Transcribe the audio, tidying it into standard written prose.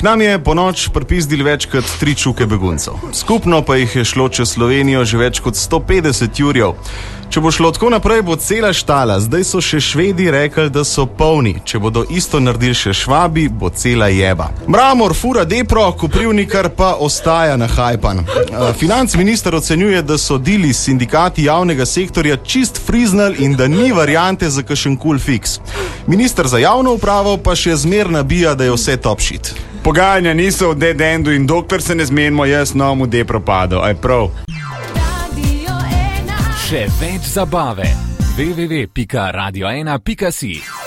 K nam je po noč pripizdili več kot 3 čuke beguncev. Skupno pa jih je šlo čez Slovenijo že več kot 150 jurjev. Če bo šlo tako naprej, bo cela štala. Zdaj so še Švedi rekli, da so polni. Če bodo isto naredili še Švabi, bo cela jeba. Mramor fura Depro, Koprivnikar pa ostaja nahajpan. Financ minister ocenjuje, da so dili s sindikati javnega sektorja čist friznali in da ni variante za kakšen cool fix. Minister za javno upravo pa še zmer nabija, da je vse top shit. Pogajanja niso v dead endu in dokler se ne zmenimo, jaz novemu Depro padel. Aj prav. Še več zabave. www.radio1.si